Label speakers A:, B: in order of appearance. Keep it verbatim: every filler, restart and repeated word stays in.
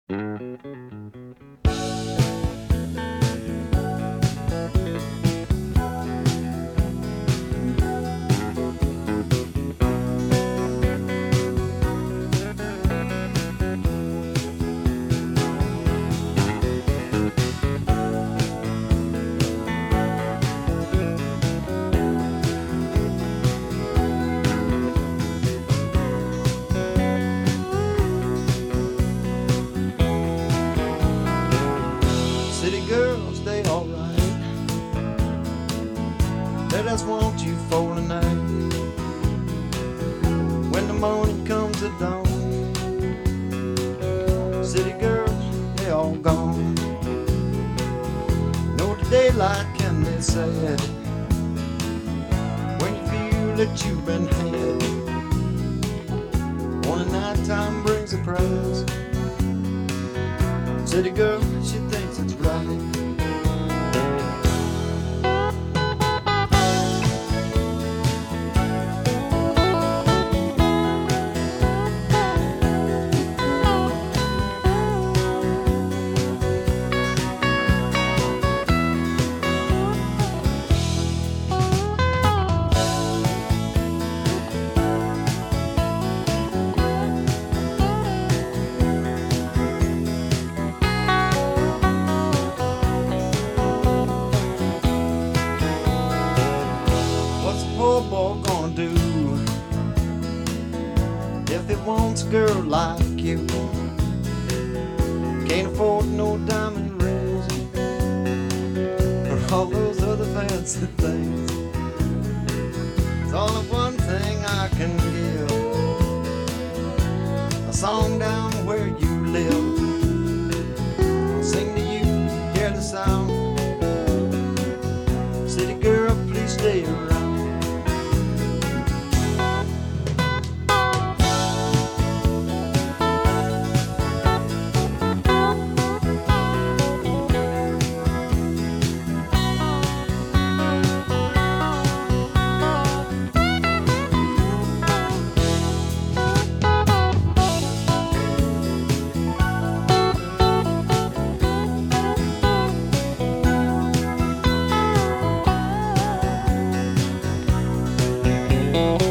A: City girls, they alright. They just want you for the night. When the morning comes at dawn, city girls, they all gone. Know the daylight can be sad when you feel that you've been had. Only nighttime brings a prize. City girl, she thinks it's right. Poor boy gonna do if he wants a girl like you? Can't afford no diamond rings or all those other fancy things. It's only one thing I can give: a song down where you live. I'll sing to you, hear the sound. City girl, please stay around.
B: Thank you.